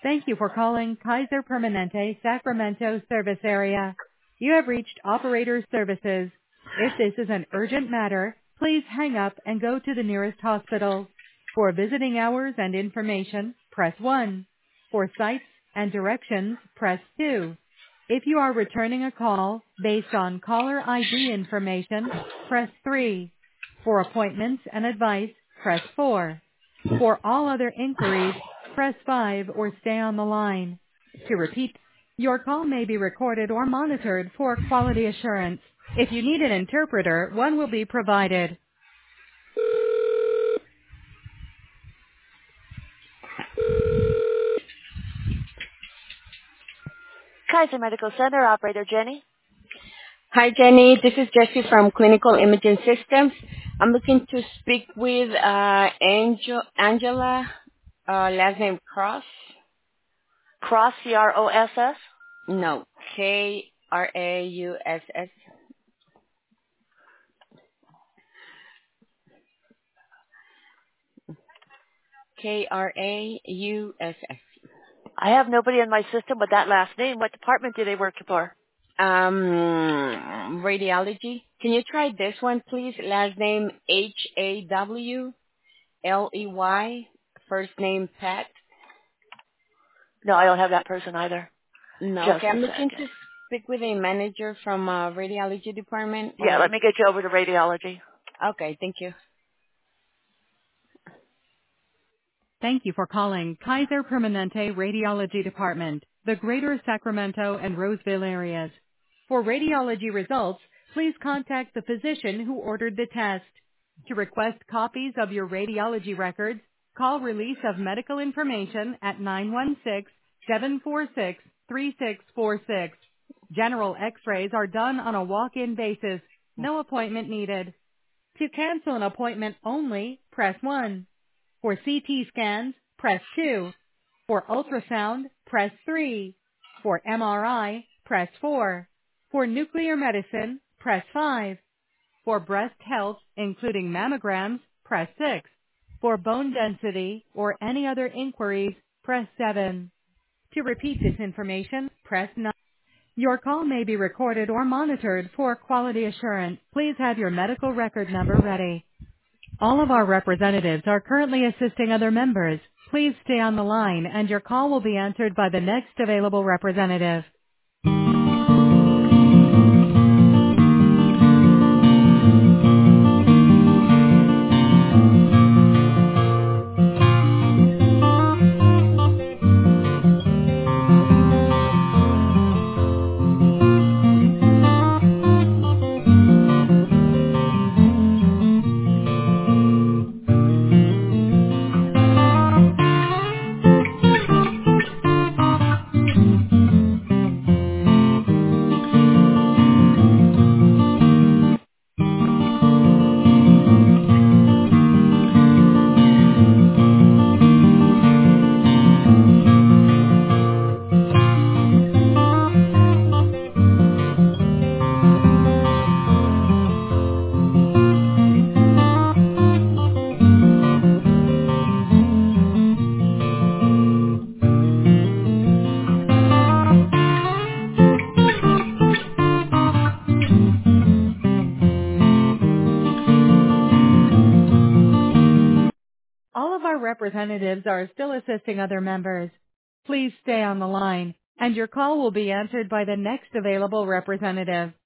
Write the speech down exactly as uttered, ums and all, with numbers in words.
Thank you for calling Kaiser Permanente Sacramento service area. You have reached operator services. If this is an urgent matter, please hang up and go to the nearest hospital. For visiting hours and information, press one. For sites and directions, press two. If you are returning a call based on caller I D information, press three. For appointments and advice, press four. For all other inquiries, press five or stay on the line. To repeat, your call may be recorded or monitored for quality assurance. If you need an interpreter, one will be provided. Kaiser Medical Center, Operator Jenny. Hi, Jenny. This is Jessie from Clinical Imaging Systems. I'm looking to speak with uh, Angel, Angela, uh, last name Cross. Cross, C R O S S? No, K R A U S S. K R A U S S. I have nobody in my system with that last name. What department do they work for? Um, radiology. Can you try this one, please? Last name H A W L E Y. First name Pat. No, I don't have that person either. No, Just okay. I'm a looking second. to speak with a manager from uh, radiology department. Yeah, Or let me get you over to radiology. okay, thank you. Thank you for calling Kaiser Permanente Radiology Department, the Greater Sacramento and Roseville areas. For radiology results, please contact the physician who ordered the test. To request copies of your radiology records, call Release of Medical Information at nine one six, seven four six, three six four six. General x-rays are done on a walk-in basis. No appointment needed. To cancel an appointment only, press one. For C T scans, press two. For ultrasound, press three. For M R I, press four. For nuclear medicine, press five. For breast health, including mammograms, press six. For bone density or any other inquiries, press seven. To repeat this information, press nine. Your call may be recorded or monitored for quality assurance. Please have your medical record number ready. All of our representatives are currently assisting other members. Please stay on the line and your call will be answered by the next available representative. All of our representatives are still assisting other members. Please stay on the line and your call will be answered by the next available representative.